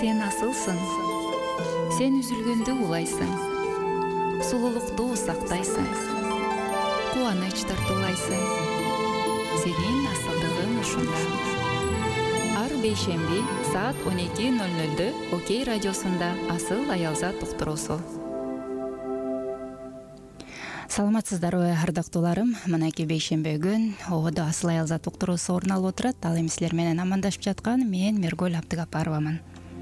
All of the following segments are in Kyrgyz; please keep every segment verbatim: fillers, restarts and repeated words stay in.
Сен асылсың, сен үзүлгөндө улайсың, сулуулукту сактайсың, кубаныч тартуулайсың. Сенин асылдыгың ушунда. Ар бейшемби саат он эки ноль нольдө Окей радиосунда Асыл аялзат уктуруусу. Саламатсыздарбы ардактууларым, мынакей бейшемби күн ободо Асыл аялзат уктуруусу орун алып отурат. Ал эми силер менен амандашып жаткан мен Мергөл Абдыгапаровамын.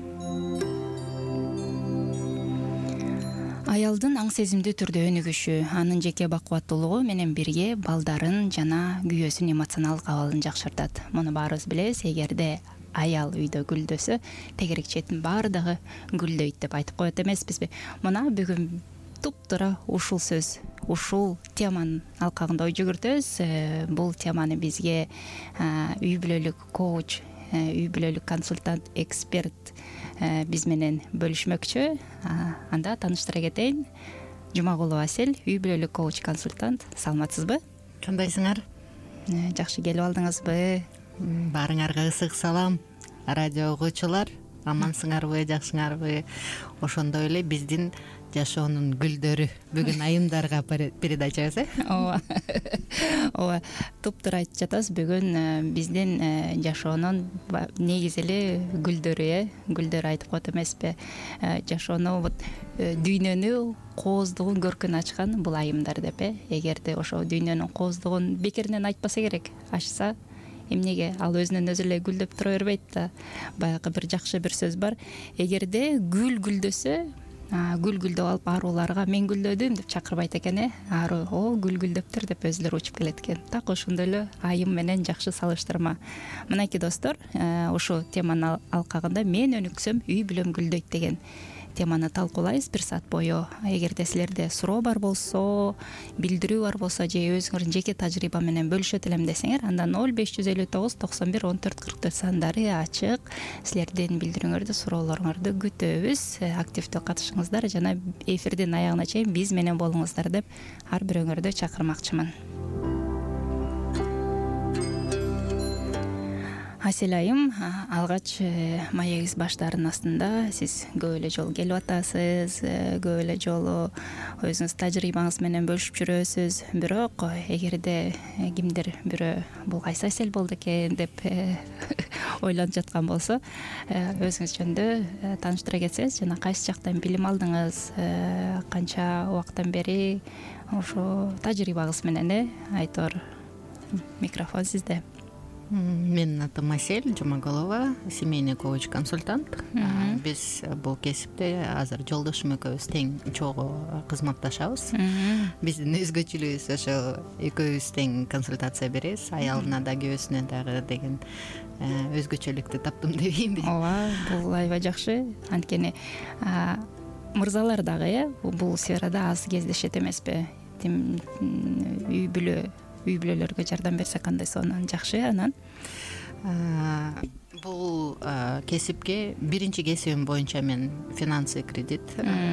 Аялдын аң сезимдүү түрдө өнүгүшү, анын жеке бакубаттуулугу менен бирге балдарын жана күйөөсүнүн эмоционалдык абалын жакшыртат. Муну баарыбыз билебиз. Эгерде аял үйдө гүлдөсө, тегерек четин баардыгы гүлдөйт деп айтып коет эмеспизби? Мына бүгүн туптура ушул сөз, ушул теманын алкагында ой жүгүртөбүз. Бул теманы бизге үй бүлөлүк коуч, үй бүлөлүк консультант, эксперт биз менен бөлүшмөкчү. Анда тааныштыра кетейин. Жумагулова Асель, үй бүлөлүк коуч, консультант. Саламатсызбы? Кандайсыңар? Жакшы келип алдыңызбы? Баарыңарга ысык салам. Радио угуучулар, амансыңарбы, жакшыңарбы? Ошондой эле биздин жашоонун гүлдөрү бүгүн айымдарга передача эсе. Ооба. Ооба, туптура айтып жатасыз. Бүгүн биздин жашоонун негизи эле гүлдөрү, э, гүлдөр айтып коет эмеспи? Жашоону вот дүйнөнү кооздугун көркүн ачкан бул айымдар деп, э. Эгерде ошо дүйнөнүн кооздугун бекеринен айтпаса керек, ачса эмнеге ал өзүнөн өзү эле гүлдөп тура бербейт да. Баягы бир жакшы бир сөз бар. Эгерде гүл гүлдөсө, гүл гүлдөп алып аруларга мен гүлдөдүм деп чакырбайт экен, э. Ару, о, гүл гүлдөптүр деп өзүлөрү учуп келет экен. Так ошондой эле айым менен жакшы салыштырма. Мынакей достор, ушу теманын алкагында мен өнүксөм үй бүлөм гүлдөйт деген теманы талкуулайбыз бир саат бою. Эгерде силерде суроо бар болсо, билдирүү бар болсо же өзүңөрдүн жеке тажрыйба менен бөлүшөт элем десеңер, анда ноль беш жүз элүү тогуз токсон бир он төрт кырк төрт сандары ачык. Силердин билдирүүңөрдү, суроолоруңөрдү күтөбүз. Активдүү катышыңыздар жана эфирдин аягына чейин биз менен болуңуздар деп ар бирөөңөрдү чакырмакчымын. Асель айым, алгач маегиз баштарынын астында сиз көп эле жолу келип атасыз, көп эле жолу өзүңүз тажрыйбаңыз менен бөлүшүп жүрөсүз. Бирок эгерде кимдир бирөө бул кайсы Асель болду экен деп ойлонуп жаткан болсо, өзүңүз жөнүндө тааныштыра кетсеңиз, жана кайсы жактан билим алдыңыз, канча убакыттан бери ошо тажрыйбаңыз менен, э, айтор. Микрофон сизде. Менин атым Асель Жумагулова, семейный коуч, консультант. Биз бул кесипте азыр жолдошум экөөбүз тең чогуу кызматташабыз. Биздин өзгөчөлүгүбүз ошо экөөбүз тең консультация беребиз. Аялына да, күйөөсүнө дагы деген өзгөчөлүктү таптым дейинби. Ооба, бул аябай жакшы. Анткени мырзалар дагы, э, бул сферада аз кездешет эмеспи? Тим үй бүлө үй бүлөлөргө жардам берсе кандай сонун жакшы. Анан бул кесипке биринчи кесибим боюнча мен финансы и кредит,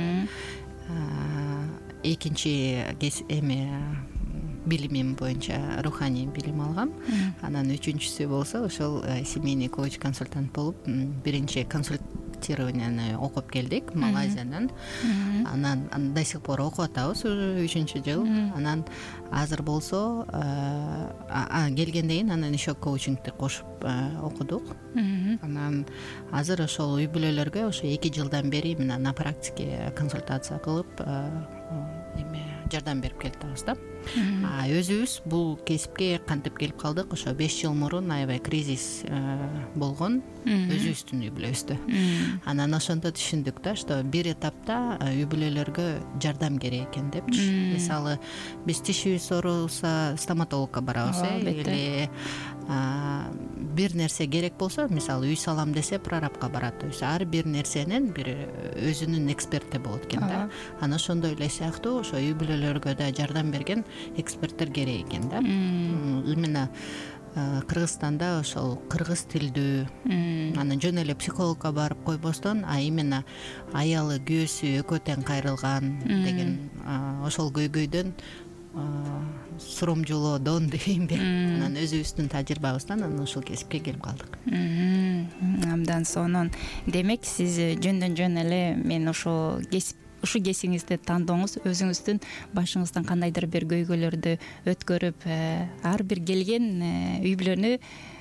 экинчи эме билимим боюнча руханий билим алгам. Анан үчүнчүсү болсо ошол семейный коуч, консультант болуп биринчи консультированияны окуп келдик Малайзиядан. Анан до сих пор окуп атабыз, уже үчүнчү жыл. Анан азыр болсо келгенден кийин анан еще коучингди кошуп окудук. Анан азыр ошол үй бүлөлөргө ошо эки жылдан бери мына на практике консультация кылып эме жардам берип келатабыз да. Өзүбүз бул кесипке кантип келип калдык? Ошо беш жыл мурун аябай кризис болгон өзүбүздүн үй бүлөбүздө. Анан ошондо түшүндүк да, что бир этапта үй бүлөлөргө жардам керек экен депчи. Мисалы, биз тишибиз оорулса стоматологко барабыз, или бир нерсе керек болсо, мисалы, үй салам десе прорабка барат. То есть ар бир нерсенин бир өзүнүн эксперти болот экен да. Анан ошондой эле сыяктуу ошо үй бүлөлөргө да жардам берген эксперттер керек экен да. Именно Кыргызстанда ошол кыргыз тилдүү, анан жөн эле психологко барып койбостон, а именно аялы, күйөөсү экөө тең кайрылган деген ошол көйгөйдөн суромжулоодон дебейинби, анан өзүбүздүн тажрыйбабыздан анан ушул кесипке келип калдык. Абдан сонун. Демек сиз жөндөн жөн эле мен ошо кесип ушу кесиңизди тандооңуз өзүңүздүн башыңыздан кандайдыр бир көйгөйлөрдү өткөрүп, ар бир келген үй бүлөнү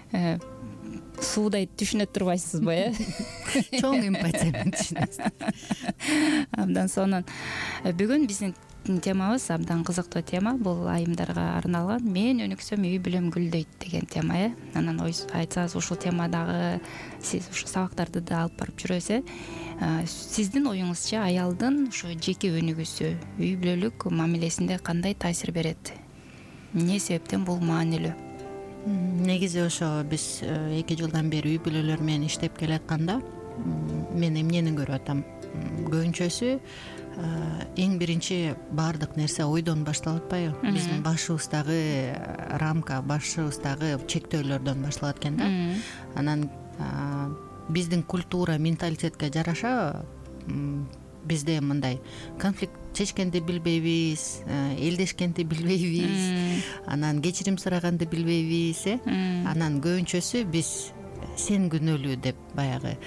суудай түшүнө турбайсызбы, э? Чоң эмпатия менен түшүнөсүз. Абдан сонун. Бүгүн биздин темабыз абдан кызыктуу тема. Бул айымдарга арналган "Мен өнүксөм үй бүлөм гүлдөйт" деген тема, э. Анан айтсаңыз ушул темадагы сиз ушу сабактарды да алып барып жүрөсүз, э. Сиздин оюңузча аялдын ушу жеке өнүгүүсү үй бүлөлүк мамилесинде кандай таасир берет? Эмне себептен бул маанилүү? Негизи ошо биз эки жылдан бери үй бүлөлөр менен иштеп келатканда мен эмнени көрүп атам? Көбүнчөсү эң биринчи баардык нерсе ойдон башталып атпайбы? Биздин башыбыздагы рамка, башыбыздагы чектөөлөрдөн башталат экен да. Анан биздин культура, менталитетке жараша бизде мындай конфликт чечкенди билбейбиз, элдешкенди билбейбиз, анан кечирим сураганды билбейбиз, э. Анан көбүнчөсү биз сен күнөөлүү деп баягы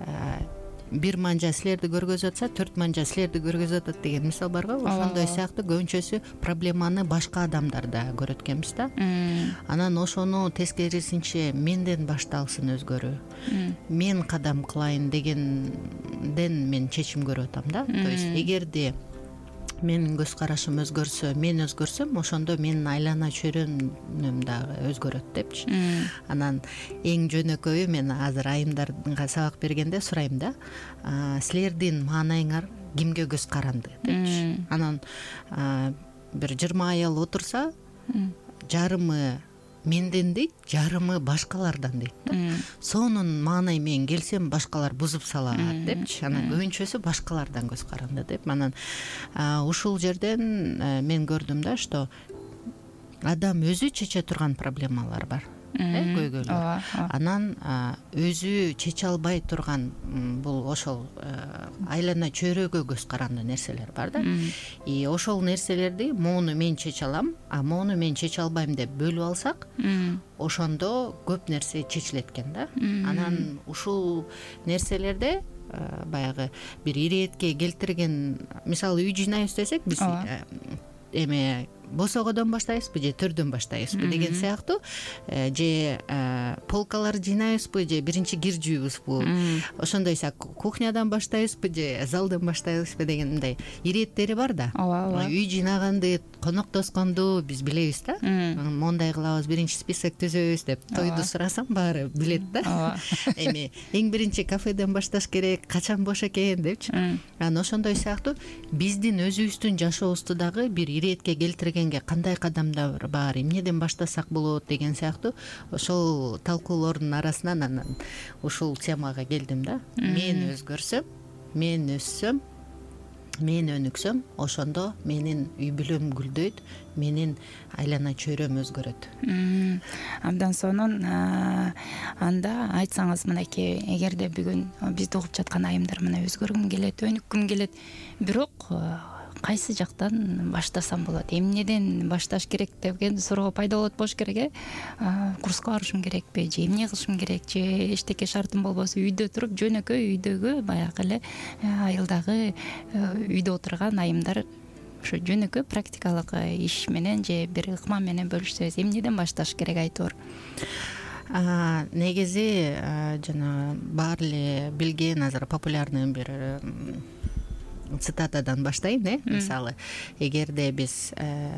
бир манжа силерди көргөзүп атса, төрт манжа силерди көргөзүп атат деген мисал бар го. Ошондой сыяктуу көбүнчөсү проблеманы башка адамдар да көрөт экенбиз да. Анан ошону тескерисинче менден башталсын өзгөрүү, мен кадам кылайын дегенден мен чечим көрүп атам да. То есть эгерде менин көз карашым өзгөрсө, мен өзгөрсөм, ошондо менин айлана чөйрөм дагы өзгөрөт депчи. Анан эң жөнөкөйү мен азыр айымдарга сабак бергенде сурайм да, силердин маанайыңар кимге көз каранды депчи. Анан бир жыйырма аял отурса, жарымы менден дейт, жарымы башкалардан дейт да. Сонун маанай менен келсем башкалар бузуп салат депчи. Анан көбүнчөсү башкалардан көз каранды деп. Анан ушул жерден мен көрдүм да, что адам өзү чече турган проблемалар бар, көйгөйлөр. Анан өзү чече албай турган бул ошол айлана чөйрөгө көз каранды нерселер бар да. И ошол нерселерди моуну мен чече алам, а моуну мен чече албайм деп бөлүп алсак, ошондо көп нерсе чечилет экен да. Анан ушул нерселерде баягы бир иретке келтирген, мисалы үй жыйнайбыз десек, биз эме босогодон баштайбызбы же төрдөн баштайбызбы деген сыяктуу, же полкаларды жыйнайбызбы же биринчи кир жууйбузбу, ошондой сыяктуу кухнядан баштайбызбы же залдан баштайбызбы деген мындай иреттери бар да. Үй жыйнаганды, конок тосконду биз билебиз да. Мондай кылабыз, биринчи список түзөбүз деп тойду сурасам баары билет да. Эми эң биринчи кафеден башташ керек, качан бош экен депчи. Анан ошондой сыяктуу биздин өзүбүздүн жашообузду дагы бир иретке келтирген кандай кадамдар бар, эмнеден баштасак болот деген сыяктуу ошол талкуулордун арасынан анан ушул темага келдим да. Мен өзгөрсөм, мен өссөм, мен өнүксөм, ошондо менин үй бүлөм гүлдөйт, менин айлана чөйрөм өзгөрөт. Абдан сонун. Анда айтсаңыз, мынакей, эгерде бүгүн бизди угуп жаткан айымдар мына өзгөргүм келет, өнүккүм келет, бирок кайсы жактан баштасам болот, эмнеден башташ керек деген суроо пайда болот болуш керек, э? Курска барышым керекпи, же эмне кылышым керек, же эчтеке шартым болбосо үйдө туруп жөнөкөй үйдөгү баягы эле айылдагы үйдө отурган айымдар ошо жөнөкөй практикалык иш менен же бир ыкма менен бөлүшсөбүз, эмнеден башташ керек айтор? Негизи жана баары эле билген азыр популярный бир цитатадан баштайын, э? Мисалы, эгерде биз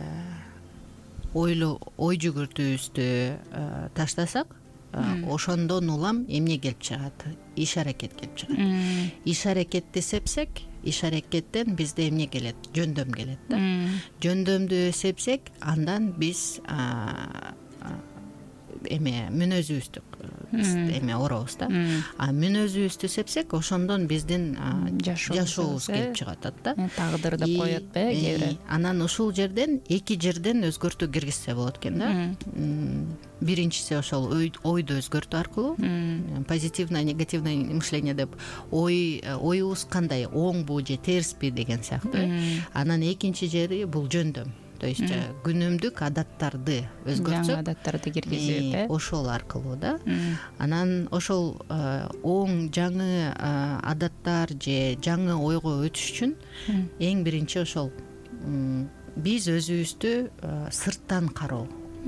ойлу ой жүгүртүүбүздү таштасак, ошондон улам эмне келип чыгат? Иш аракет келип чыгат. Иш аракетти сепсек, иш аракеттен бизде эмне келет? Жөндөм келет да. Жөндөмдү сепсек, андан биз эме мүнөзүбүздү эме оробуз да. А мүнөзүбүздү сепсек, ошондон биздин жашообуз келип чыгат да. Тагдыр деп коет бе кээ. Анан ушул жерден эки жерден өзгөртүү киргизсе болот экен да. Биринчиси ошол ойду өзгөртүү аркылуу, позитивное, негативное мышление деп, ой оюбуз кандай, оңбу же терсби деген сыяктуу. Анан экинчи жери бул жөндөм. то есть күнүмдүк адаттарды өзгөртсөк, жаңы адаттарды киргизип, э ошол аркылуу да. Анан ошол оң жаңы адаттар же жаңы ойго өтүш үчүн эң биринчи ошол биз өзүбүздү сырттан кароо.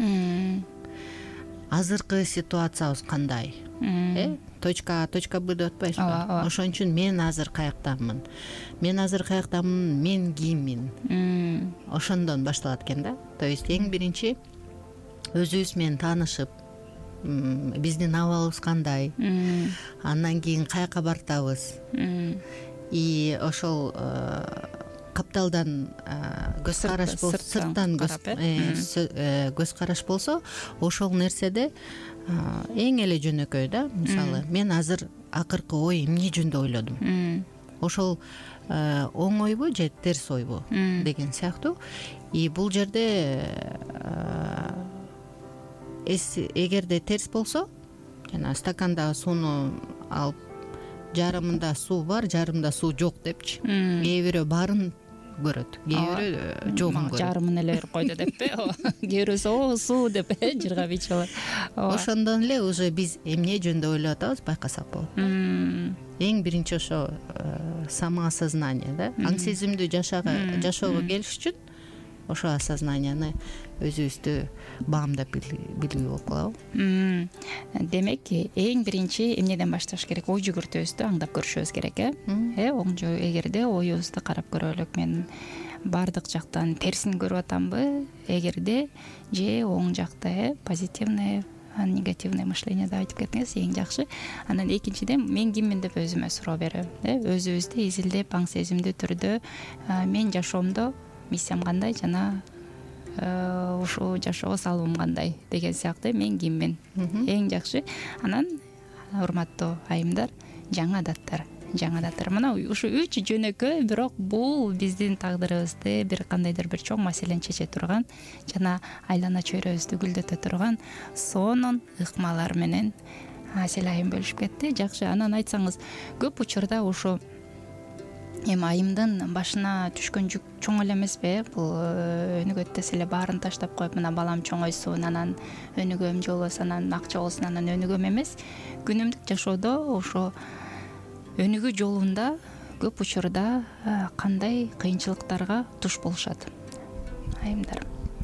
Азыркы ситуациябыз кандай? Э, точка А, точка Б деп атпайсызбы? Ошон үчүн мен азыр каяктамын? Мен азыр каяктамын? Мен киммин? Ошондон башталат экен да. То есть эң биринчи өзүбүз менен таанышып, биздин абалыбыз кандай? Андан кийин каяка бартабыз? И ошол капталдан көз караш болсо, сырттан көз караш болсо, ошол нерседе эң эле жөнөкөй да. Мисалы, мен азыр акыркы ой эмне жөнүндө ойлодум? Ошол оң ойбу же терс ойбу деген сыяктуу. И бул жерде эгерде терс болсо, жана стакандагы сууну алып, жарымында суу бар, жарымында суу жок депчи. Кээ бирөө баарын көрөт, кээ бирөө жогун көрөт. Жарымын эле берип койду деппи? Кээ бирөөсү о суу деп жыргап ичип алат. Ошондон эле уже биз эмне жөнүндө ойлоп атабыз байкасак болот. Эң биринчи ошо самоосознание да. Аң сезимдүү жашоого келиш үчүн ошо осознанияны өзүбүздү баамдап билүү болуп калабы. Демек, эң биринчи эмнеден башташ керек? Ой жүгүртүүбүздү аңдап көрүшүбүз керек, э? Э, оң жөө эгерде оюбузду карап көрөлүк, мен баардык жактан терсин көрүп атамбы? Эгерде же оң жакта, э, позитивный, негативный мышление деп айтып кеттиңиз, эң жакшы. Анан экинчиден мен киммин деп өзүмө суроо берем, э? Өзүбүздү изилдеп, аң сезимдүү түрдө мен жашоомдо миссиям кандай жана ушул жашоого салымым кандай деген сыяктуу мен киммин. Эң жакшы. Анан урматтуу айымдар, жаңы адаттар. Жаңы адаттар. Мына ушу үч жөнөкөй, бирок бул биздин тагдырыбызды бир кандайдыр бир чоң маселени чече турган жана айлана чөйрөбүздү гүлдөтө турган сонун ыкмалар менен Асель айым бөлүшүп кетти. Жакшы. Анан айтсаңыз, көп учурда ушу эми айымдын башына түшкөн жүк чоң эле эмеспи? Бул өнүгөт десе эле баарын таштап коюп, мына балам чоңойсун, анан өнүгөм жолбосо, анан акча болсун, анан өнүгөм эмес. Күнүмдүк жашоодо ошо өнүгүү жолунда көп учурда кандай кыйынчылыктарга туш болушат айымдар?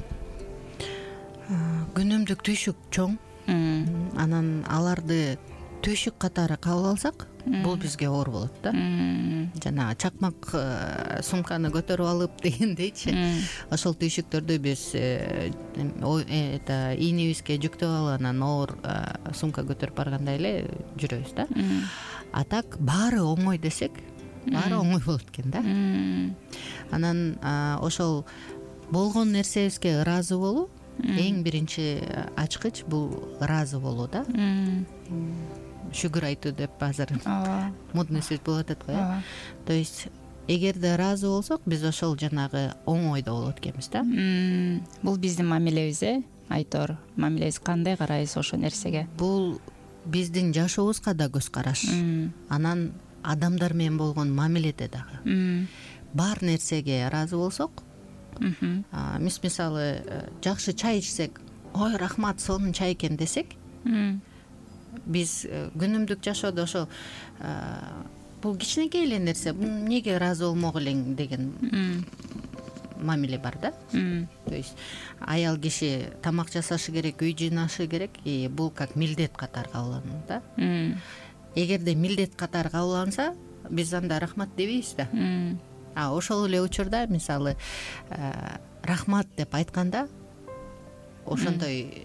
Күнүмдүк түйшүк чоң. Анан аларды түйшүк катары кабыл алсак, бул бизге оор болот да. Жана чакмак сумканы көтөрүп алып дегендейчи. Ошол түйшүктөрдү биз это ийнибизге жүктөп алып, анан оор сумка көтөрүп баргандай эле жүрөбүз да. А так баары оңой десек, баары оңой болот экен да. Анан ошол болгон нерсебизге ыраазы болуу эң биринчи ачкыч, бул ыраазы болуу да. Шүгүр айтуу деп азыр модный сөз болуп атат го, э? То есть эгерде ыраазы болсок, биз ошол жанагы оң ойдо болот экенбиз да. Бул биздин мамилебиз, э? Айтор, мамилебиз кандай карайбыз ошол нерсеге? Бул биздин жашообузга да көз караш. Анан адамдар менен болгон мамиледе дагы. Бар нерсеге ыраазы болсок, мисалы жакшы чай ичсек, ой, рахмат, сонун чай экен десек, биз күнүмдүк жашоодо ошо бул кичинекей эле нерсе, эмнеге ыраазы болмок элең деген мамиле бар да. То есть аял киши тамак жасашы керек, үй жыйнашы керек, и бул как милдет катары кабыл алынат да. Эгерде милдет катары кабыл алынса, биз анда рахмат дебейбиз да. А ошол эле учурда мисалы рахмат деп айтканда ошондой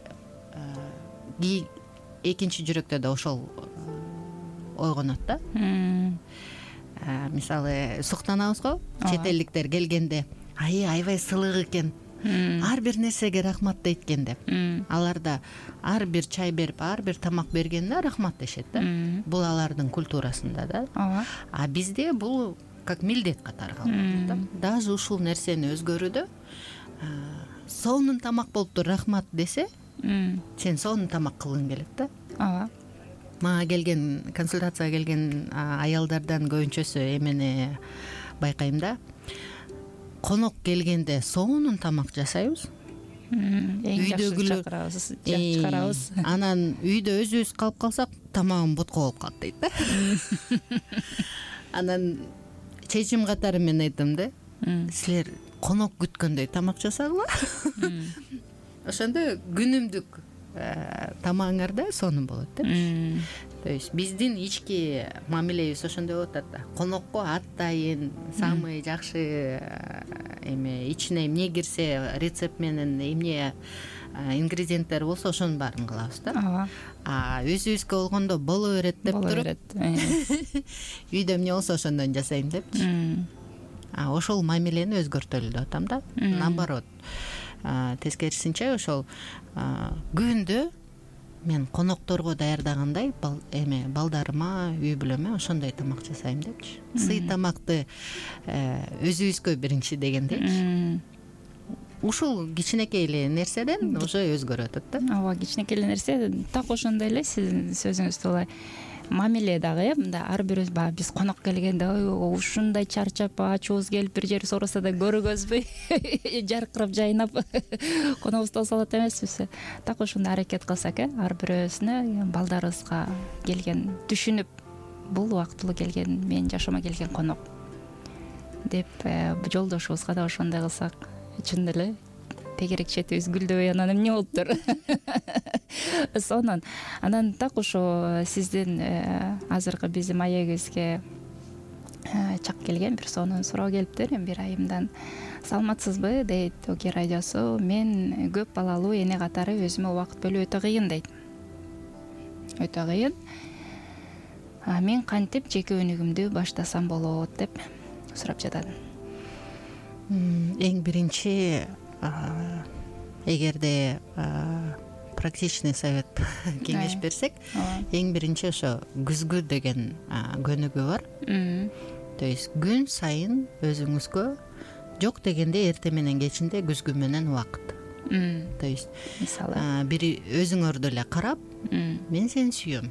экинчи жүрөктө да ошол ойгонот да. Мисалы суктанабыз го, чет элдиктер келгенде, ай, аябай сылык экен, ар бир нерсеге рахмат дейт экен деп. Аларда ар бир чай берип, ар бир тамак бергенде рахмат дешет да. Бул алардын культурасында да. А бизде бул как милдет катары калат да. Даже ушул нерсени өзгөрүүдө сонун тамак болуптур, рахмат десе, сен сонун тамак кылгың келет да. Ооба. Мага келген, консультацияга келген аялдардан көбүнчөсү эмени байкайм да. конок келгенде сонун тамак жасайбыз. Эң жакшы чакырабыз, чакырабыз. Анан үйдө өзүбүз калып калсак, тамагым ботко болуп калат дейт да. Анан чечим катары мен айттым да, силер конок күткөндөй тамак жасагыла. Ошондо күнүмдүк тамагыңарда сонун болот да. То есть биздин ички мамилебиз ошондой болуп атат да. Конокко атайын самый жакшы эме ичине эмне кирсе, рецепт менен эмне ингредиенттер болсо ошонун баарын кылабыз да. Ооба. А өзүбүзгө болгондо боло берет деп Боло туруп. берет. Үйдө эмне болсо ошондон жасайм депчи. А ошол мамилени өзгөртөлү деп атам да. Наоборот. Тескерисинче ошол күндө мен конокторго даярдагандай эме балдарыма, үй бүлөмө ошондой тамак жасайм депчи. Сый тамакты өзүбүзгө биринчи дегендейчи. Ушул кичинекей эле нерседен уже өзгөрүп атат да. Ооба, кичинекей эле нерсе так ошондой эле сиздин сөзүңүздө эле мамиле дагы э мындай ар бирибиз баягы биз конок келгенде ушундай чарчап ачуубуз келип бир жер сураса да көргөзбөй жаркырап жайнап конобузду алса алат эмеспизби. Так ошондой аракет кылсак э ар бирөөсүнө балдарыбызга келген түшүнүп бул убактылуу келген менин жашоомо келген конок деп жолдошубузга да ошондой кылсак чын эле тегерек четибиз гүлдөбөй анан эмне болуптур. Сонун анан так ошо сиздин азыркы биздин маегибизге чак келген бир сонун суроо келиптир. Бир айымдан саламатсызбы дейт Оке радиосу. Мен көп балалуу эне катары өзүмө убакыт бөлүү өтө кыйын дейт. Өтө кыйын. Мен кантип жеке өнүгүмдү баштасам болот деп сурап жатат. Эң биринчи эгерде практичный совет кеңеш берсек, эң биринчи ошо күзгү деген көнүгүү бар. То есть күн сайын өзүңүзгө жок дегенде эртең менен кечинде күзгү менен убакыт. То есть мисалы бир өзүңөрдү эле карап, мен сени сүйөм.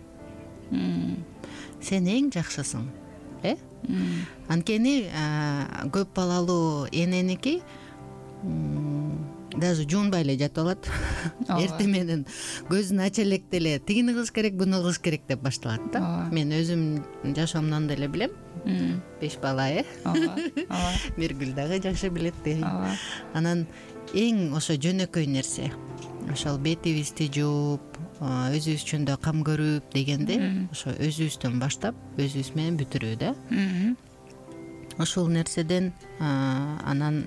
Сен эң жакшысың, э? Анткени көп балалуу эненики даже жуунбай эле жатып алат. Эртең менен көзүн ача электе эле тигини кылыш керек, буну кылыш керек деп башталат да. Мен өзүм жашоомдон деле билем. Беш бала, э? Ооба. Миргүл дагы жакшы билет. Анан эң ошо жөнөкөй нерсе. Ошол бетибизди жууп, өзүбүз үчүн да кам көрүп дегенде, ошо өзүбүздөн баштап, өзүбүз менен бүтүрүү да. Ошол нерседен анан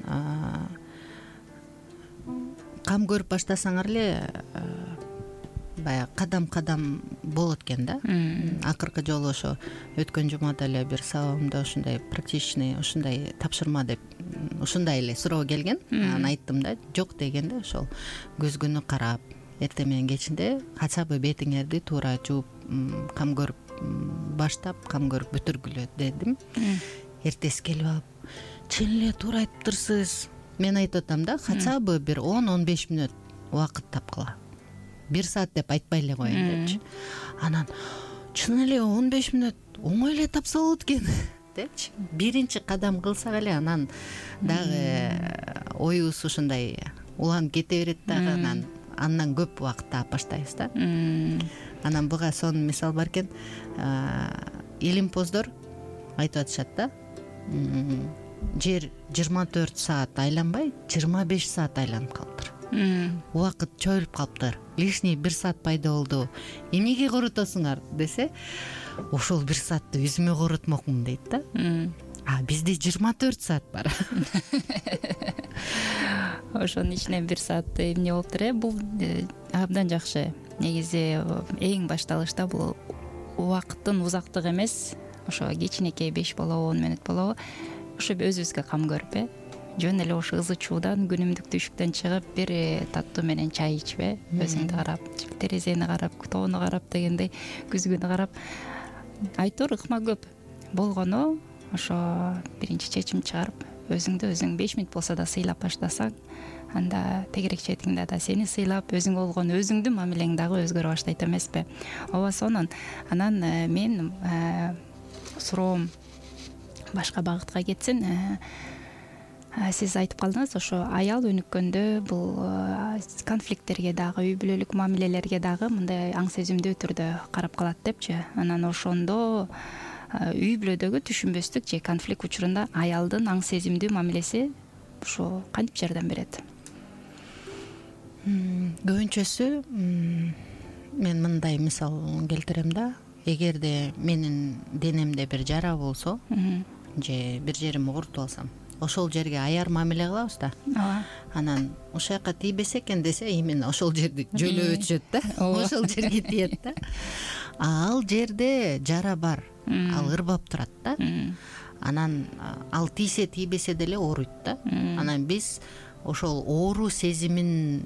кам көрүп баштасаңар эле баягы кадам-кадам болот экен да. Акыркы жолу ошо өткөн жумада эле бир сабагымда ушундай практичный, ушундай тапшырма деп ушундай эле суроо келген. Анан айттым да, жок дегенде ошол көзгүнү карап, эртең менен кечинде хотя бы бетиңерди туура жууп, кам көрүп баштап, кам көрүп бүтүргүлө дедим. Эртеси келип алып, чын эле туура айтыптырсыз. Мен айтып атам да, хотя бы бир он он беш мүнөт убакыт тапкыла. Бир саат деп айтпай эле коеюн депчи. Анан чын эле он беш мүнөт оңой эле тапса болот экен депчи. Биринчи кадам кылсак эле анан дагы оюбуз ушундай уланып кете берет дагы, анан андан көп убакыт таап баштайбыз да. Анан буга сонун мисал бар экен. Илимпоздор айтып атышат да. Жер жыйырма төрт саат айланбай, жыйырма беш саат айланып калыптыр. Убакыт чоюлуп калыптыр. Лишний бир саат пайда болду. Эмнеге коротосуңар десе, ошол бир саатты өзүмө коротмокмун дейт да. А бизде жыйырма төрт саат бар. Ошонун ичинен бир саатты эмне болуптур э? Бул абдан жакшы. Негизи эң башталышта бул убакыттын узактыгы эмес, ошо кичинекей беш болобу, он мүнөт болобу, ошо өзүбүзгө кам көрүп э, жөн эле ошо ызы чуудан, күнүмдүк түшүктөн чыгып, бир таттуу менен чай ичип э, өзүңдү карап, терезени карап, тоону карап дегендей, күзгүнү карап, айтор ыкма көп болгону, ошо биринчи чечим чыгарып, өзүңдү өзүң беш мүнөт болсо да сыйлап баштасаң, анда тегерек четиңде да сени сыйлап, өзүңө болгон өзүңдүн мамилең дагы өзгөрө баштайт эмеспи? Ооба, сонун. Анан мен суроом башка багытка кетсин. сиз айтып калдыңыз, ошо аял өнүккөндө бул конфликттерге дагы, үй бүлөлүк мамилелерге дагы мындай аң сезимдүү түрдө карап калат депчи. Анан ошондо үй бүлөдөгү түшүнбөстүк же конфликт учурунда аялдын аң сезимдүү мамилеси ошо кантип жардам берет? Көбүнчөсү мен мындай мисал келтирем да, эгерде менин денемде бир жара болсо же бир жерим оорутуп алсам, ошол жерге аяр мамиле кылабыз да. Ооба. Анан ошол жака тийбесе экен десе, именно ошол жерди жөлөп өтүшөт да. Ошол жерге тиет да. Ал жерде жара бар, ал ырбап турат да. Анан ал тийсе тийбесе деле ооруйт да. Анан биз ошол оору сезимин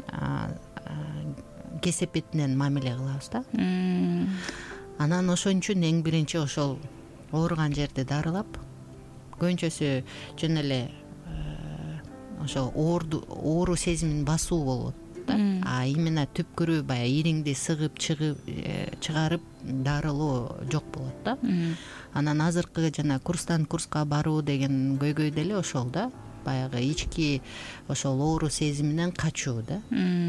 кесепетинен мамиле кылабыз да. Анан ошон үчүн эң биринчи ошол ооруган жерди дарылап, көбүнчөсү жөн эле ошо оору сезимин басуу болот да. А именно түпкүрү баягы ириңди сыгып чыгарып дарылоо жок болот да. Анан азыркы жана курстан курска баруу деген көйгөй деле ошол да. Баягы ички ошол оору сезиминен качуу да.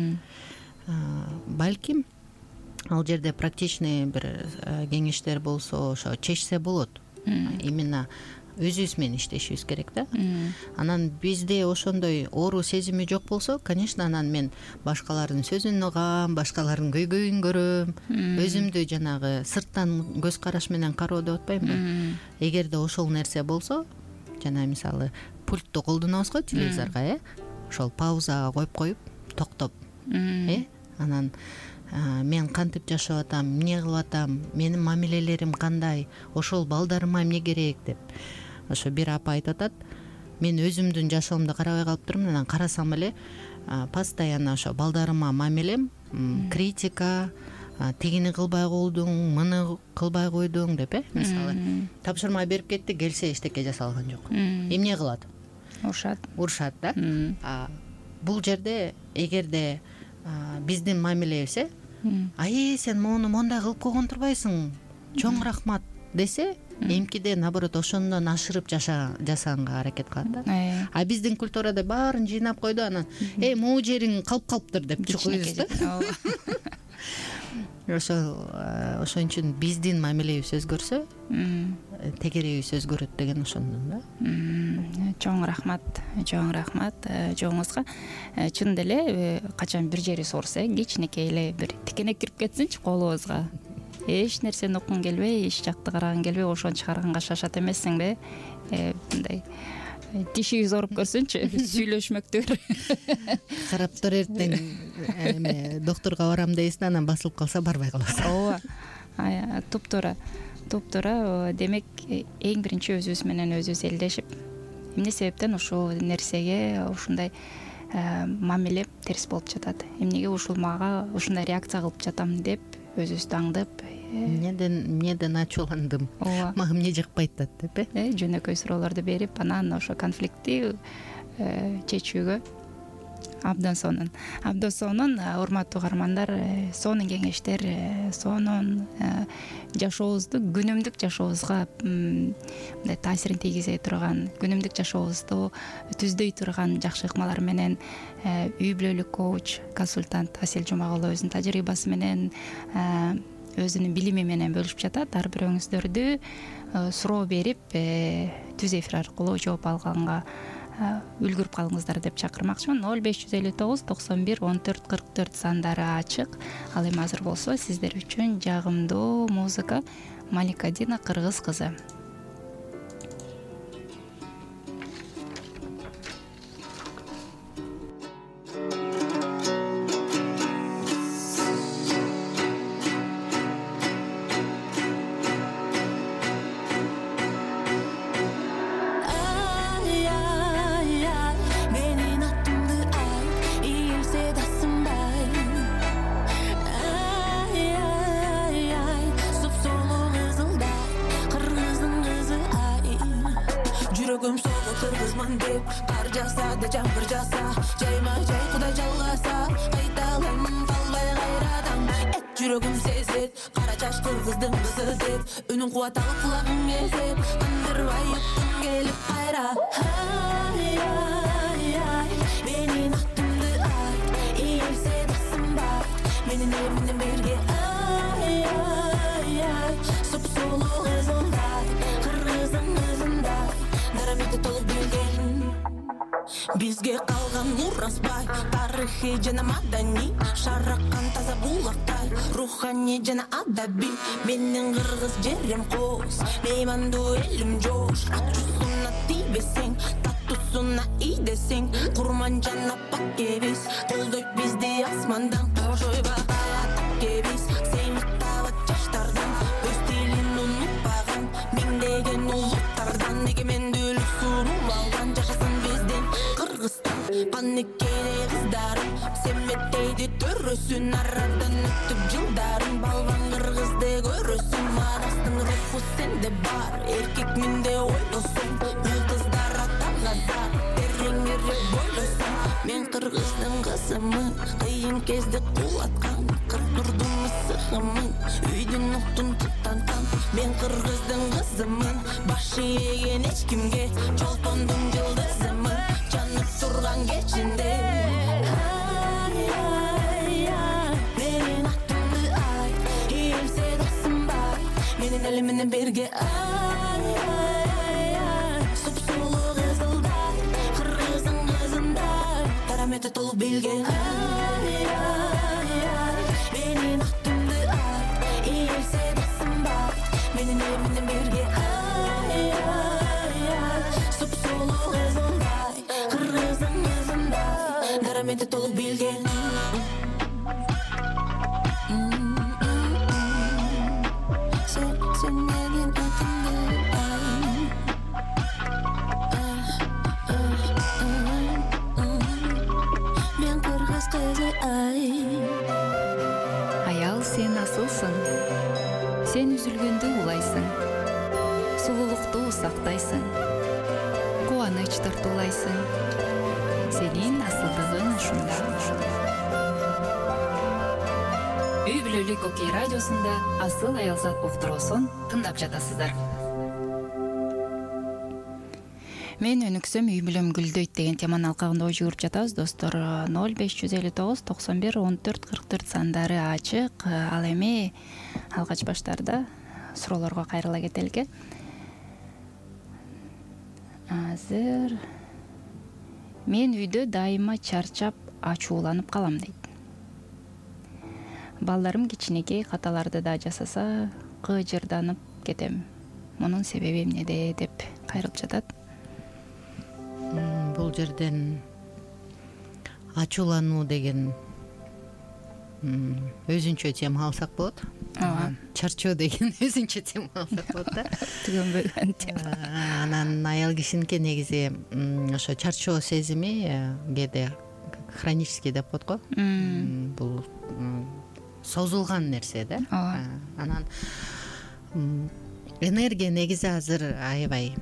Балким ал жерде практичный бир кеңештер болсо ошо чечсе болот. Именно өзүбүз менен иштешибиз керек да. Анан бизде ошондой оору сезими жок болсо, конечно, анан мен башкалардын сөзүн угам, башкалардын көйгөйүн көрөм, өзүмдү жанагы сырттан көз караш менен кароо деп атпаймынбы. Эгерде ошол нерсе болсо, жана мисалы пультту колдонобуз го телевизорго, э ошол паузага коюп коюп токтоп, э анан мен кантип жашап атам, эмне кылып атам, менин мамилелерим кандай, ошол балдарыма эмне керек деп. Ошо бир апа айтып атат, мен өзүмдүн жашоомду карабай калып турмун, анан карасам эле постоянно ошо балдарыма мамилем критика, тигини кылбай койдуң, муну кылбай койдуң деп, э мисалы тапшырма берип кетти, келсе эчтеке жасалган жок. Эмне кылат? Урушат. Урушат да. Бул жерде эгерде биздин мамилебиз, э ай сен мону мондай кылып койгон турбайсың, чоң рахмат десе, эмкиде наоборот ошондон ашырып жасаганга аракет кылат да. А биздин культурада баарын жыйнап койду, анан э могу жериң калып калыптыр деп чукуйбуз да. Ошол ошон үчүн биздин мамилебиз өзгөрсө, тегерегибиз өзгөрөт деген ошондон да. Чоң рахмат, чоң рахмат жоңузга. Чын деле качан бир жери соорса, кичинекей эле бир тикенек кирип кетсинчи колубузга, эч нерсени уккуң келбей, эч жакты карагың келбей, ошону чыгарганга шашат эмессиңби? Мындай тишиңиз ооруп көрсүнчү, сүйлөшмөктөр. Карап тур, эртең эме доктурга барам дейсиң, анан басылып калса барбай каласың. Ооба. Туптуура. Туптуура. Демек, эң биринчи өзүбүз менен өзүбүз элдешип, эмне себептен ушул нерсеге ушундай мамиле терс болуп жатат, эмнеге ушул мага ушундай реакция кылып жатам деп өзүбүздү аңдып, эмнеден эмнеден ачууландым, мага эмне жакпайт деп, э жөнөкөй суроолорду берип, анан ошо конфликтти чечүүгө абдан сонун. Абдан сонун, урматтуу угармандар, сонун кеңештер, сонун жашообузду, күнүмдүк жашообузга мындай таасирин тийгизе турган, күнүмдүк жашообузду түздөй турган жакшы ыкмалар менен үй бүлөлүк коуч, консультант Асель Жумагулова өзүнүн тажрыйбасы менен, өзүнүн билими менен бөлүшүп жатат. Ар бирөөңүздөрдү суроо берип, түз эфир аркылуу жооп алганга үлгүрүп калыңыздар деп чакырмакчымын. ноль беш жүз элүү тогуз токсон бир он төрт кырк төрт сандары ачык. Ал эми азыр болсо сиздер үчүн жагымдуу музыка, Малика Дина кыргыз кызы. кыргызман деп кар жаса да жамгыр жаса жайма жай кудай жалгаса кайталам калбай кайрадан эт жүрөгүм сезет кара чач кыргыздын кызы деп үнүн кубат алып кулагым кезет кандырбай келип кайра. бизге калган мураспай тарыхый жана мадани шараккан таза булактай руханий жана адаби менин кыргыз жерим коз меймандуу элим жош ачуусуна тийбесең татуусуна ийдесең курман жана пакебиз колдойт бизди асмандан ошойбагай атакебиз сыймыктабат жаштардан өз тилин унутпаган миңдеген улуттардан эгемендүүлүк суруп алган жашасын биздин Кыргызстан паникейде кыздарым семеттейди төрөсүн арадан өтүп жылдарым балбан кыргызды көрөсүн манастын руху сенде бар эркек менде ойлосуң бул кыздар атаңазар тереңирээк бойлосуң мен кыргыздын кызымын кыйын кезде кулаткан кыркурдун ысыгымын үйдүн уктун туттанткан мен кыргыздын кызымын башы ийген эч кимге чолпондун жылдызымын жанып турган кечинде менин атымды айт ийилсе досумбай менин элим менен бирге супсулуу кызылдай кыргыздын кызындай тарамети толук билген менин атымды айт ийилсе досумбай менин элим менен бирге супсулуу кызылдай кыргыздын кызындай тарамети толук билген сен менин атымды мен кыргыз кызы ай аял сен асылсың, сен үзүлгөндө улайсың, сулуулукту сактайсың, кубаныч тартуулайсың, сенин асылдыгың ушунда. Үй бүлөлүк Окей радиосунда Асыл Аялзат уктуруусун тыңдап жатасыздар. Мен өнүксөм үй бүлөм гүлдөйт деген теманын алкагында ой жүгүрүп жатабыз достор. ноль беш жүз элүү тогуз токсон бир он төрт кырк төрт сандары ачык. Ал эми алгач баштарда суроолорго кайрыла кетелике. Азыр мен үйдө дайыма чарчап ачууланып калам дейт. Балдарым кичинекей каталарды да жасаса кыжырданып кетем. Мунун себеби эмнеде деп кайрылып жатат. Бул жерден ачуулануу деген өзүнчө тема алсак болот. Чарчоо деген өзүнчө тема алсак болот да. Түгөнбөгөн тема. Анан аял кишиники негизи ошо чарчоо сезими кээде хронический деп коет го. Бул созулган нерсе да. Анан энергия негизи азыр аябай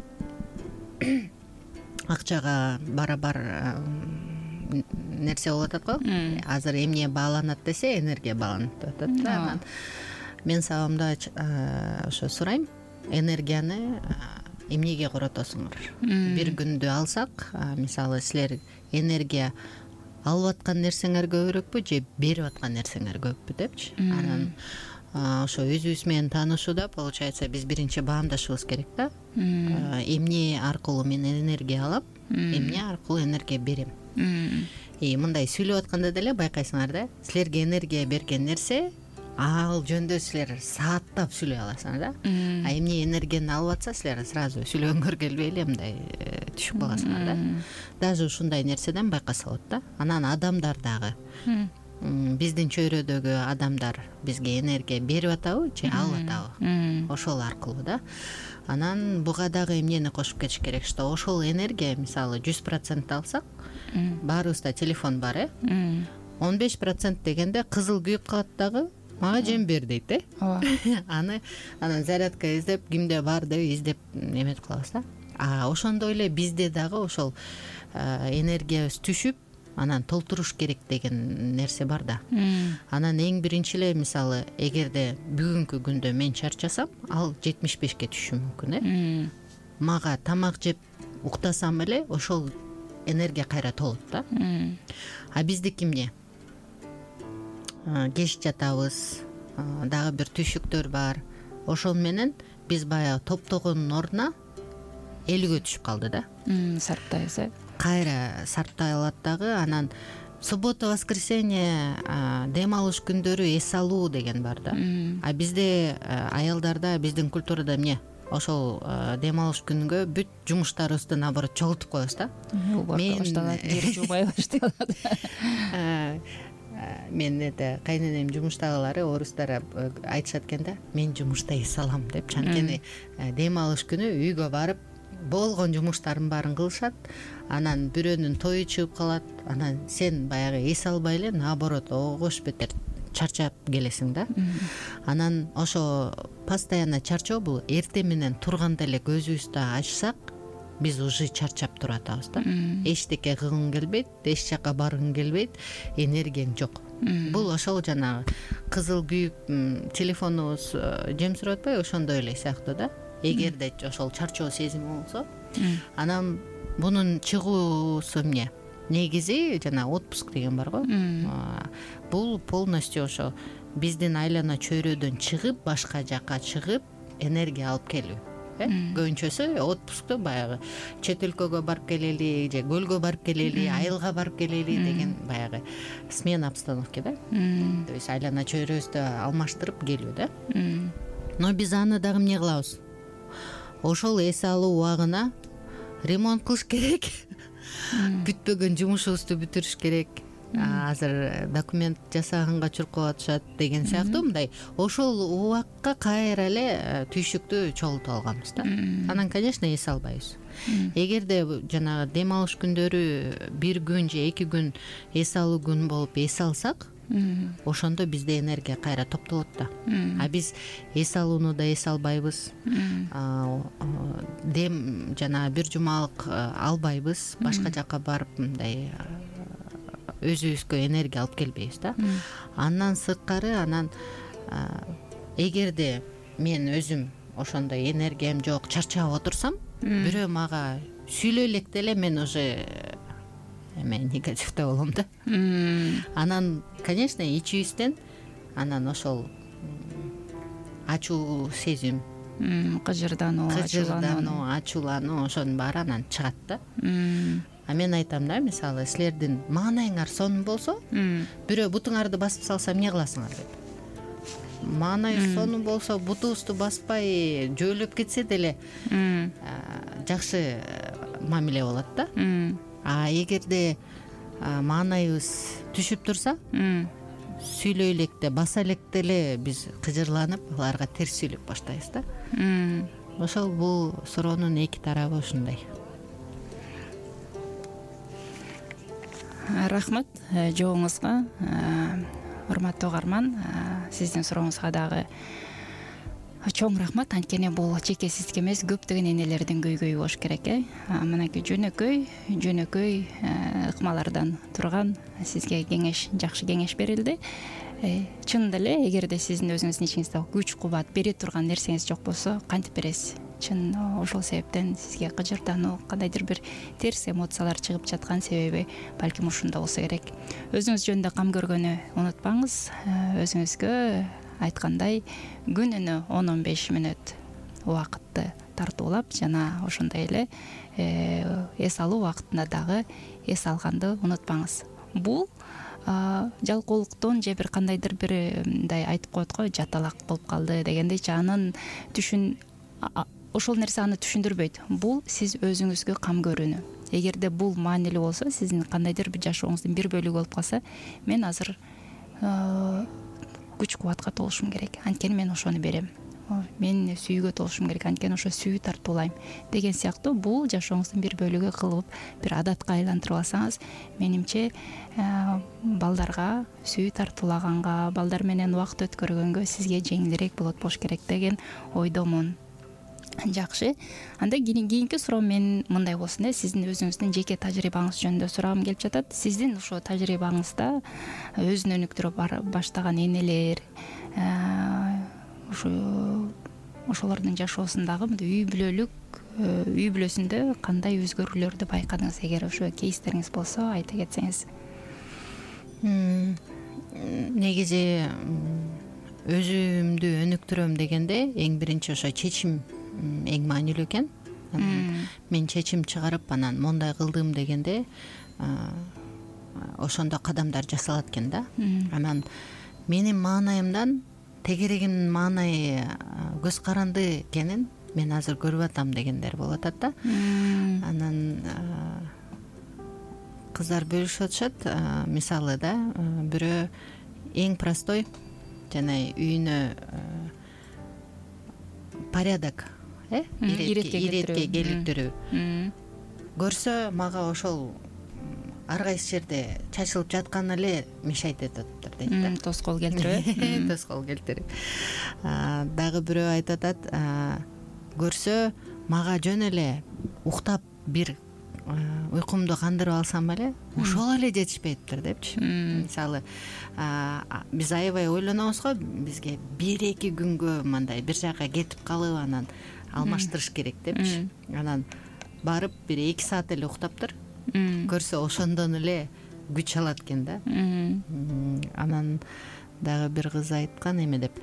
акчага барабар нерсе болуп атат го. Азыр эмне бааланат десе энергия бааланып атат да. Анан мен сабамда ошо сурайм, энергияны эмнеге коротосуңар? Бир күндү алсак, мисалы силер энергия алып аткан нерсеңер көбүрөөкпү же берип аткан нерсеңер көппү депчи. Анан ошо өзүбүз менен таанышууда получается биз биринчи баамдашыбыз керек да. Эмне аркылуу мен энергия алам, эмне аркылуу энергия берем. И мындай сүйлөп атканда деле байкайсыңар да, силерге энергия берген нерсе ал жөндө силер сааттап сүйлөй аласыңар да. А эмне энергияны алып атса силер сразу сүйлөгөнгөр келбей эле мындай түшүп каласыңар да. Даже ушундай нерседен байкаса болот да. Анан адамдар дагы биздин чөйрөдөгү адамдар бизге энергия берип атабы же алып атабы? Ошол аркылуу да. Анан буга дагы эмнени кошуп кетиш керек, что ошол энергия мисалы жүз процент алсак, баарыбызда телефон бар, э? он беш процент дегенде кызыл күйүп калат дагы, мага жем бер дейт, э? Аны анан зарядка издеп, кимде бар деп издеп эметип калабыз да. А ошондой эле бизде дагы ошол энергиябыз түшүп, анан толтуруш керек деген нерсе бар да. Анан эң биринчи эле мисалы эгерде бүгүнкү күндө мен чарчасам, ал жетимиш бешке түшүшү мүмкүн, э? Мага тамак жеп уктасам эле ошол энергия кайра толот да. А биздики эмне? Кеч жатабыз, дагы бир түшүктөр бар. Ошол менен биз баягы топтогондун ордуна элүүгө түшүп калды да. Сарптайбыз, э? кайра сарптай алат дагы. Анан суббота, воскресенье дем алыш күндөрү эс алуу деген бар да. А бизде аялдарда, биздин культурада эмне? Ошол дем алыш күнгө бүт жумуштарыбызды наоборот чогултуп коебуз да. Убакыт башталат, жер жубай башталат. Мен эте кайненем жумуштагылары орустар айтышат экен да, мен жумушта эс алам деп. Анткени дем алыш күнү үйгө барып болгон жумуштардын баарын кылышат. Анан бирөөнүн тою чыгып калат. Анан сен баягы эс албай эле наоборот огош бетер чарчап келесиң да. Анан ошо постоянно чарчоо бул эртең менен турганда эле көзүбүздү ачсак, биз уже чарчап туратабыз да. Эчтеке кылгың келбейт, эч жака баргың келбейт, энергияң жок. Бул ошол жанагы кызыл күйүп телефонубуз жем сурап атпайбы, ошондой эле сыяктуу да. Эгерде ошол чарчоо сезими болсо, анан бунун чыгуусу эмне? Негизи жана отпуск деген бар го. Бул полностью ошо биздин айлана чөйрөдөн чыгып, башка жака чыгып, энергия алып келүү. Көбүнчөсү отпускту баягы чет өлкөгө барып келели, же көлгө барып келели, айылга барып келели деген баягы смена обстановки да. То есть айлана чөйрөбүздү алмаштырып келүү да. Но биз аны дагы эмне кылабыз? Ошол эс алуу убагына ремонт кылыш керек. Бүтпөгөн жумушубузду бүтүрүш керек. Азыр документ жасаганга чуркап атышат деген сыяктуу мындай. Ошол убакка кайра эле түйшүктү чогултуп алганбыз да. Анан, конечно, эс албайбыз. Эгерде жанагы дем алыш күндөрү бир күн же эки күн эс алуу күн болуп эс алсак, ошондо бизде энергия кайра топтолот да. А биз эс алууну да эс албайбыз. Дем жана бир жумалык албайбыз, башка жака барып мындай өзүбүзгө энергия алып келбейбиз да. Андан сырткары, анан эгерде мен өзүм ошондой энергиям жок, чарчап отурсам, бирөө мага сүйлөй электе эле мен уже эме негативде болом да. Анан, конечно, ичибизден анан ошол ачуу сезим, кыжырдануу, кыжырдануу, ачуулануу ошонун баары анан чыгат да. А мен айтам да, мисалы, силердин маанайыңар сонун болсо, бирөө бутуңарды басып салса эмне кыласыңар деп. Маанай сонун болсо, бутубузду баспай жөөлөп кетсе деле жакшы мамиле болот да. А эгерде маанайыбыз түшүп турса, сүйлөй электе, баса электе эле биз кыжырланып, аларга терс сүйлөп баштайбыз да. Ошол бул суроонун эки тарабы ушундай. Рахмат жоогуңузга. Урматтуу угарман, сиздин сурооңузга дагы чоң рахмат. Анткени бул жеке сизге эмес, көптөгөн энелердин көйгөйү болуш керек э. Мынакей жөнөкөй, жөнөкөй ыкмалардан турган сизге кеңеш, жакшы кеңеш берилди. Чынында эле, эгерде сиздин өзүңүздүн ичиңизде күч кубат бере турган нерсеңиз жок болсо, кантип бересиз? Чын ошол себептен сизге кыжырдануу, кандайдыр бир терс эмоциялар чыгып жаткан себеби балким ушунда болсо керек. Өзүңүз жөнүндө кам көргөнү унутпаңыз. Өзүңүзгө айткандай күнүнө он он беш мүнөт убакытты тартуулап, жана ошондой эле эс алуу убактында дагы эс алганды унутпаңыз. Бул жалкоолуктун же бир кандайдыр бир мындай айтып коет го, жаталак болуп калды дегендейчи, анын түшүн ошол нерсе аны түшүндүрбөйт. Бул сиз өзүңүзгө кам көрүүнү. Эгерде бул маанилүү болсо, сиздин кандайдыр бир жашооңуздун бир бөлүгү болуп калса, мен азыр күч кубатка толушум керек. Анткени мен ошону берем. Мен сүйүүгө толушум керек. Анткени ошо сүйүү тартуулайм деген сыяктуу бул жашооңуздун бир бөлүгү кылып, бир адатка айлантырып алсаңыз, менимче балдарга сүйүү тартуулаганга, балдар менен убакыт өткөргөнгө сизге жеңилирээк болот болуш керек деген ойдомун. Жакшы. Анда кийинки суроом мен мындай болсун э, сиздин өзүңүздүн жеке тажрыйбаңыз жөнүндө сурагым келип жатат. Сиздин ошо тажрыйбаңызда өзүн өнүктүрүп баштаган энелер, ошо ошолордун жашоосундагы үй бүлөлүк, үй бүлөсүндө кандай өзгөрүүлөрдү байкадыңыз? Эгер ошо кейстериңиз болсо айта кетсеңиз. Негизи өзүмдү өнүктүрөм дегенде эң биринчи ошо чечим эң маанилүү экен. мен чечим чыгарып анан мондай кылдым дегенде ошондо кадамдар жасалат экен да. Анан менин маанайымдан тегерегинин маанайы көз каранды экенин мен азыр көрүп атам дегендер болуп атат да. Анан кыздар бөлүшүп атышат. Мисалы да, бирөө эң простой жана үйүнө порядок, э, иретке келтирүү көрсө, мага ошол ар кайсы жерде чачылып жаткан эле мешайт этип атыптыр дейт да. Тоскоол келтирүү. Тоскоол келтирүү. Дагы бирөө айтып атат, көрсө мага жөн эле уктап бир уйкумду кандырып алсам эле ошол эле жетишпейиптир депчи. Мисалы, биз аябай ойлонобуз го, бизге бир эки күнгө мындай бир жака кетип калып анан алмаштырыш керек депчи. Анан барып бир эки саат эле уктаптыр. Көрсө ошондон эле күч алат экен да. Анан дагы бир кыз айткан эме деп,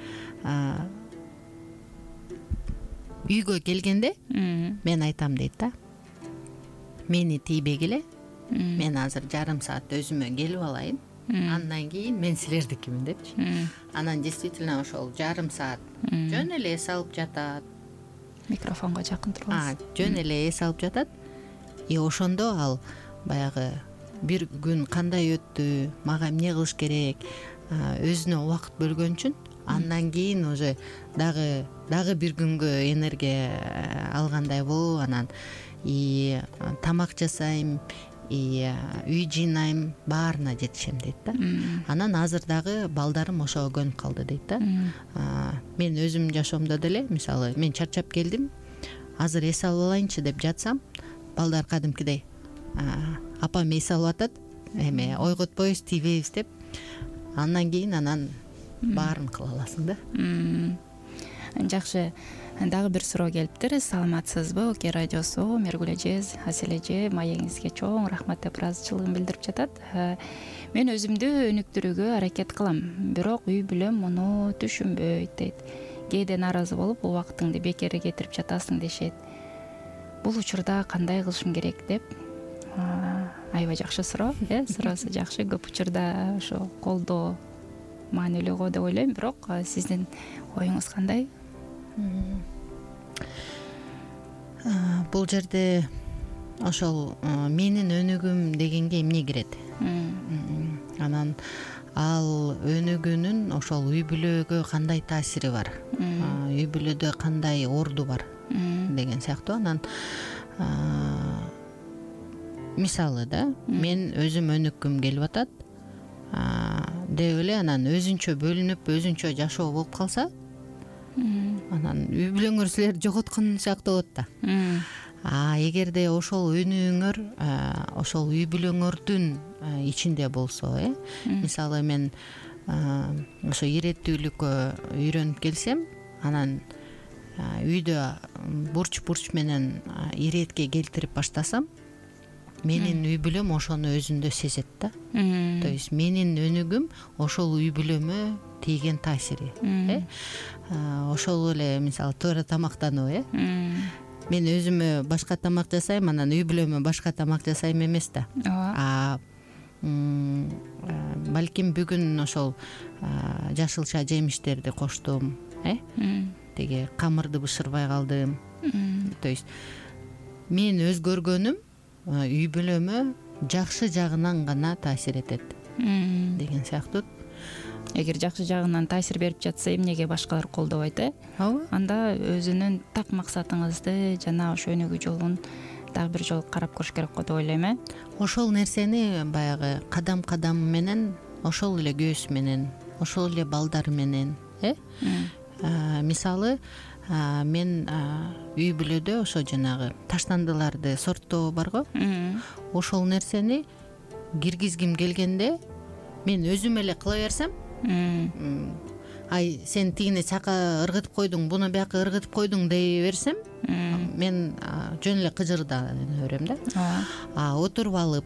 үйгө келгенде мен айтам дейт да, мени тийбегиле, мен азыр жарым саат өзүмө келип алайын, андан кийин мен силердикимин депчи. Анан действительно ошол жарым саат жөн эле эс алып жатат. Микрофонго жакын турабыз. Жөн эле эс алып жатат. И ошондо ал баягы бир күн кандай өттү, мага эмне кылыш керек, өзүнө убакыт бөлгөн үчүн, андан кийин уже дагы дагы бир күнгө энергия алгандай болуп, анан и тамак жасайм, и үй жыйнайм, баарына жетишем дейт да. Анан азыр дагы балдарым ошого көнүп калды дейт да. Мен өзүмдүн жашоомдо деле, мисалы, мен чарчап келдим, азыр эс алып алайынчы деп жатсам, балдар кадимкидей апам эс алып атат, эме ойготпойбуз, тийбейбиз деп, андан кийин анан баарын кыла аласың да. Жакшы. Дагы бир суроо келиптир. Саламатсызбы, Оке радиосу, Мергүл эже, Асель эже, маегиңизге чоң рахмат деп ыраазычылыгын билдирип жатат. Мен өзүмдү өнүктүрүүгө аракет кылам, бирок үй бүлөм муну түшүнбөйт дейт. Кээде нааразы болуп, убактыңды бекер кетирип жатасың дешет. Бул учурда кандай кылышым керек деп. Аябай жакшы суроо, э, суроосу жакшы. Көп учурда ошо колдоо маанилүү го деп ойлойм, бирок сиздин оюңуз кандай? Бул жерде ошол менин өнүгүүм дегенге эмне кирет? Анан ал өнүгүүнүн ошол үй бүлөгө кандай таасири бар? Үй бүлөдө кандай орду бар деген сыяктуу. Анан мисалы да, мен өзүм өнүккүм келип атат деп эле анан өзүнчө бөлүнүп, өзүнчө жашоо болуп калса, анан үй бүлөңөр силерди жоготкон сыяктуу болот да. А эгерде ошол өнүгүүңөр ошол үй бүлөңөрдүн ичинде болсо, э, мисалы мен ошо иреттүүлүккө үйрөнүп келсем, анан үйдө бурч-бурч менен иретке келтирип баштасам, менин үй бүлөм ошону өзүндө сезет да. То есть менин өнүгүүм ошол үй бүлөмө тийген таасири, э. Ошол эле мисалы туура тамактануу, э. Мен өзүмө башка тамак жасайм, анан үй бүлөмө башка тамак жасайм эмес да. А балким бүгүн ошол жашылча жемиштерди коштум, э. Теги камырды бышырбай калдым. То есть мен өзгөргөнүм үй бүлөмө жакшы жагынан гана таасир этет деген сыяктуу. Эгер жакшы жагынан таасир берип жатса, эмнеге башкалар колдобойт, э? Ооба. Анда өзүнүн так максатыңызды жана ошо өнүгүү жолун дагы бир жолу карап көрүш керек го деп ойлойм, э? Ошол нерсени баягы кадам-кадам менен, ошол эле күйөөсү менен, ошол эле балдары менен, э? Мисалы, мен үй бүлөдө ошо жанагы таштандыларды сорттоо барго, ошол нерсени киргизгим келгенде мен өзүм эле кыла берсем, ай сен тигине чака ыргытып койдуң, буну бияка ыргытып койдуң дей берсем, мен жөн эле кыжырдана берем да. А отуруп алып,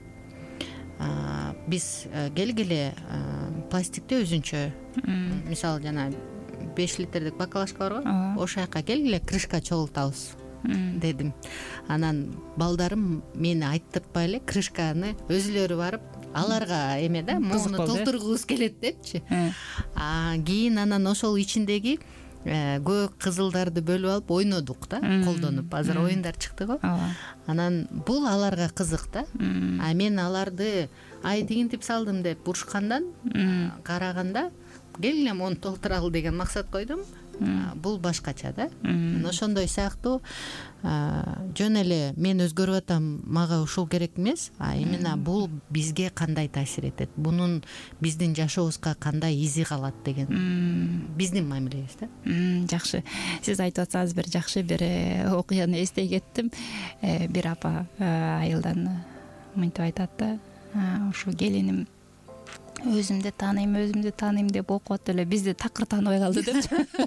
биз келгиле пластикти өзүнчө, мисалы жана беш литрдик баклажка барго, ошол жака келгиле крышка чогултабыз. дедим. Анан балдарым мени айттыртпай эле крышканы өзүлөрү барып аларга эме да муну толтургубуз келет депчи. А кийин анан ошол ичиндеги көк кызылдарды бөлүп алып ойнодук да, колдонуп. Азыр оюндар чыкты го. Анан бул аларга кызык да. А мен аларды ай тигинтип салдым деп урушкандан караганда келгиле мону толтуралы деген максат койдум. Бул башкача да. Ошондой сыяктуу жөн эле мен өзгөрүп атам, мага ушул керек эмес, а именно бул бизге кандай таасир этет, бунун биздин жашообузга кандай изи калат деген биздин мамилебиз да. Жакшы. Сиз айтып атсаңыз бир жакшы бир окуяны эстей кеттим. Бир апа айылдан мынтип айтат да, ушу келиним өзүмдү тааныйм, өзүмдү тааныйм деп окуп атты эле бизди такыр тааныбай калды деп.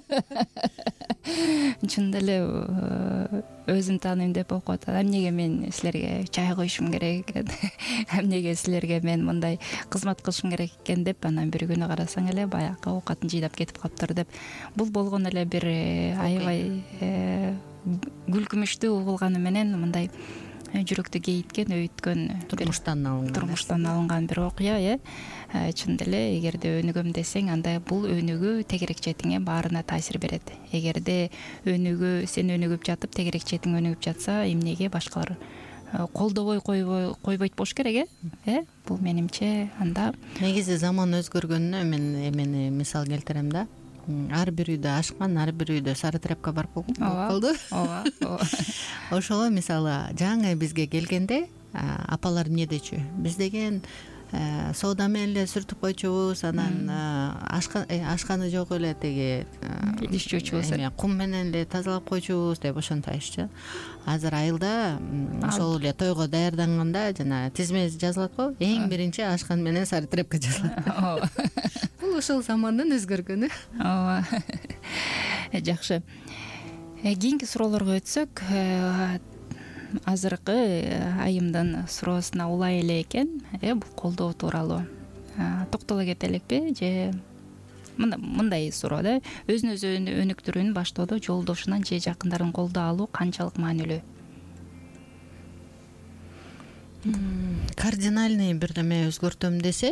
Чындап эле өзүн тааныйм деп окуп атат. Эмнеге мен силерге чай коюшум керек экен? Эмнеге силерге мен мындай кызмат кылышым керек экен деп, анан бир күнү карасаң эле баягы оокатын жыйнап кетип калыптыр деп. Бул болгон эле бир аябай күлкүмүштүү угулганы менен мындай жүрөктү кейиткен, өйткөн турмуштан алынган турмуштан алынган бир окуя, э. Чындап эле эгерде өнүгөм десең, анда бул өнүгүү тегерекчетиңе баарына таасир берет. Эгерде өнүгүү сен өнүгүп жатып, тегерекчетиң өнүгүп жатса, эмнеге башкалар колдобой койбойт болуш керек, э? Бул менимче анда негизи заман өзгөргөнүнө мен эмени мисал келтирем да. Ар бир үйдө ашкан, ар бир үйдө сары тряпка бар болду. Ооба, ооба. Ошого мисалы жаңы бизге келгенде апалар эмне дечү? Биз деген соода менен эле сүртүп койчубуз, анан ашканы жок эле теги идиш жуучубуз, эме кум менен эле тазалап койчубуз деп ошентип айтышчу. Азыр айылда ошол эле тойго даярданганда жана тизмеси жазылат го, эң биринчи ашкан менен сары тряпка жазылат. Бул ошол замандын өзгөргөнү. Ооба. Жакшы. Кийинки суроолорго өтсөк, азыркы айымдын суроосуна улай эле экен, э бул колдоо тууралуу. Токтоло кетеликпи же мындай суроо да, өзүн өзү өнүктүрүүнүн баштоодо жолдошунан же жакындарын колдоо алуу канчалык маанилүү? Кардинальный бирдеме өзгөртөм десе,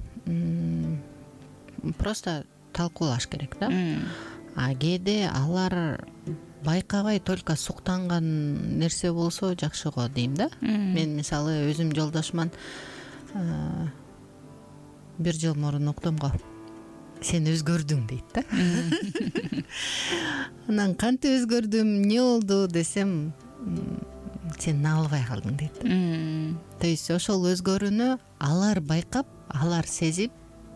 просто талкуулаш керек да. А кээде алар байкабай только суктанган нерсе болсо жакшы го дейм да. Мен мисалы өзүм жолдошуман бир жыл мурун уктум го. Сен өзгөрдүң дейт да. Анан кантип өзгөрдүм, эмне болду десем, сен албай калдың дейт да. То есть ошол өзгөрүүнү алар байкап, алар сезип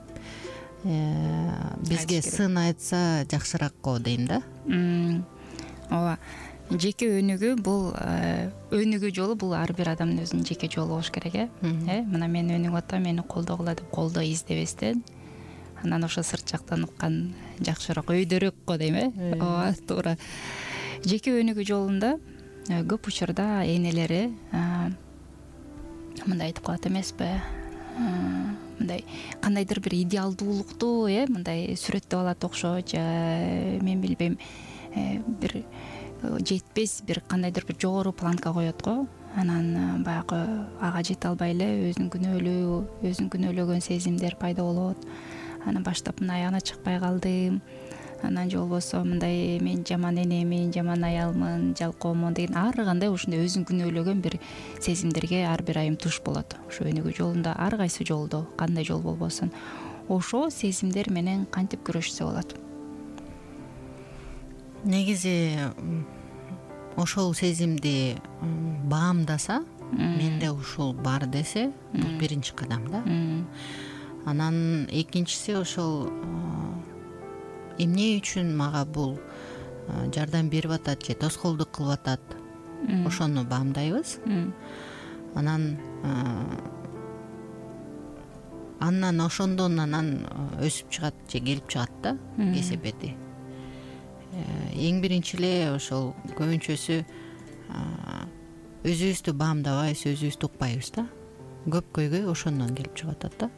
бизге сын айтса жакшыраак го дейм да. Ооба. Жеке өнүгүү бул өнүгүү жолу бул ар бир адамдын өзүнүн жеке жолу болуш керек, э. Э, мына мен өнүгүп атам, мени колдогула деп колдоо издебестен, анан ошо сырт жактан уккан жакшыраак, өйдөрөөк го дейм, э. Ооба, туура. Жеке өнүгүү жолунда көп учурда энелери мындай айтып калат эмеспи? Мындай кандайдыр бир идеалдуулукту, э, мындай сүрөттөп алат окшойт, мен билбейм, бир жетпес бир кандайдыр бир жогору планка коет го. Анан баягы ага жете албай эле өзүнүн күнөөлүү, өзүнүн күнөөлөгөн сезимдер пайда болот. Анан баштап мындай ана чыкпай калдым. Анан же болбосо мындай мен жаман энемин, жаман аялмын, жалкоомун деген ар кандай ушундай өзүн күнөөлөгөн бир сезимдерге ар бир айым туш болот. Ошо өнүгүү жолунда ар кайсы жолдо, кандай жол болбосун, ошо сезимдер менен кантип күрөшсө болот? Негизи ошол сезимди баамдаса, менде ушул бар десе, бул биринчи кадам да. Анан экинчиси ошол эмне үчүн мага бул жардам берип атат же тоскоолдук кылып атат, ошону баамдайбыз. Анан андан ошондон анан өсүп чыгат же келип чыгат да кесепети. Эң биринчи эле ошол көбүнчөсү өзүбүздү баамдабайбыз, өзүбүздү укпайбыз да. Көп көйгөй ошондон келип чыгып атат да.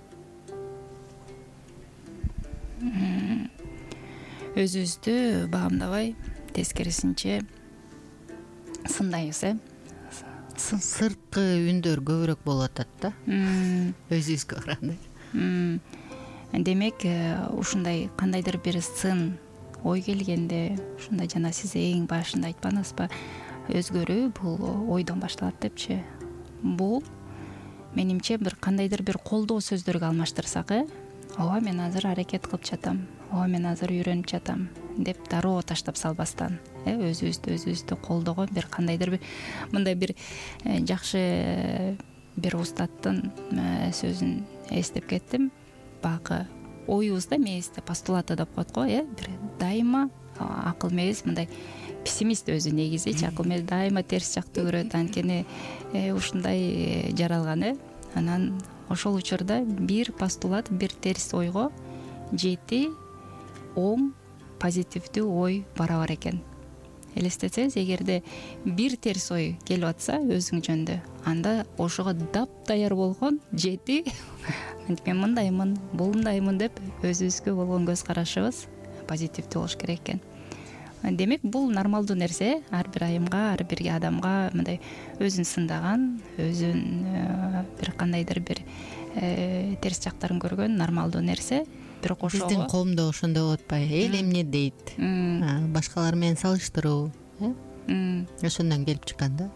Өзүбүздү баамдабай, тескерисинче сындайбыз э сырткы үндөр көбүрөөк болуп атат да өзүбүзгө караганда. Демек ушундай кандайдыр бир сын ой келгенде ушундай жана сиз эң башында айтпадыңызбы, өзгөрүү бул ойдон башталат депчи. Бул менимче бир кандайдыр бир колдоо сөздөргө алмаштырсак, э ооба мен азыр аракет кылып жатам, ооба мен азыр үйрөнүп жатам деп дароо таштап салбастан, э өзүбүздү өзүбүздү колдогон бир кандайдыр бир мындай бир жакшы бир устаттын сөзүн эстеп кеттим. Багы оюбузда мээбизде постулаты деп коет го, э бир дайыма акыл мээбиз мындай пессимист өзү негизичи, акыл мээбиз дайыма терс жакты көрөт, анткени ушундай жаралган, э анан ошол учурда бир постулат, бир терс ойго жети оң позитивдүү ой барабар экен. Элестетсеңиз, эгерде бир терс ой келип атса өзүң жөнүндө, анда ошого дап даяр болгон жети мен мындаймын, булундаймын деп өзүбүзгө болгон көз карашыбыз позитивдүү болуш керек экен. Демек бул нормалдуу нерсе, ар бир айымга, ар бир адамга мындай өзүн сындаган, өзүн бир кандайдыр бир терс жактарын көргөн нормалдуу нерсе. Бирок ошого биздин коомдо ошондой болуп атпайбы? Эл эмне дейт? Башкалар менен салыштыруу, э? Ошондон келип чыккан да.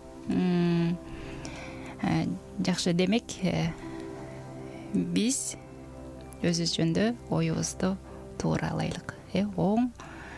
Жакшы, демек биз өзүбүз жөнүндө оюбузду тууралайлык, э оң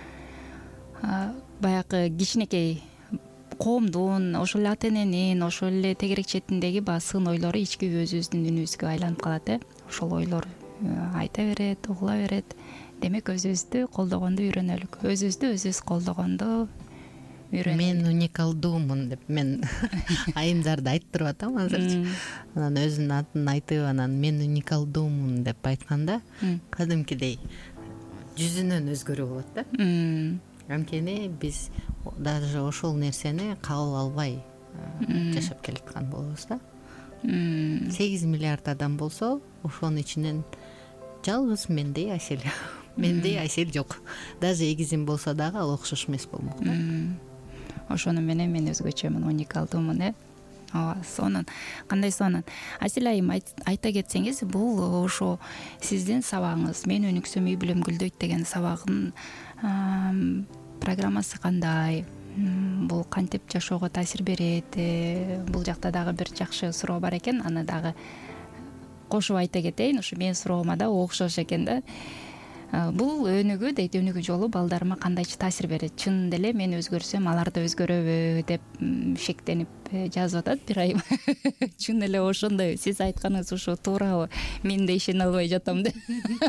баягы кичинекей коомдун, ошол эле ата эненин, ошол эле тегерек четиндеги баягы сын ойлору ички өзүбүздүн үнүбүзгө айланып калат, э ошол ойлор айта берет, угула берет. Демек өзүбүздү колдогонду үйрөнөлүк, өзүбүздү өзүбүз колдогонду үйрөнөлүк. Мен уникалдуумун деп мен айымдарды айттырып атам азырчы. Анан өзүнүн атын айтып, анан мен уникалдуумун деп айтканда кадимкидей жүзүнөн өзгөрүү болот да. Анткени биз даже ошол нерсени кабыл албай жашап келаткан болобуз да. сегиз миллиард адам болсо, ошонун ичинен жалгыз мендей Асель, мендей Асель жок. Даже эгизим болсо дагы ал окшош эмес болмок да. Ошону менен мен өзгөчөмүн, уникалдуумун, э. Ооба, сонун. Кандай сонун. Асель айым, айта кетсеңиз, бул ошо сиздин сабагыңыз, мен өнүксөм үй бүлөм гүлдөйт деген сабагынын программасы кандай? Бул кантип жашоого таасир берет? Бул жакта дагы бир жакшы суроо бар экен, аны дагы кошуп айта кетейин. Ушу менин суроома да окшош экен да. Бул өнүгүү дейт, өнүгүү жолу балдарыма кандайчы таасир берет? Чын деле мен өзгөрсөм, алар да өзгөрөбү деп шектенип жазып атат бир айым. Чын эле ошондой, сиз айтканыңыз ушу туурабы? Мен да ишене албай жатам деп.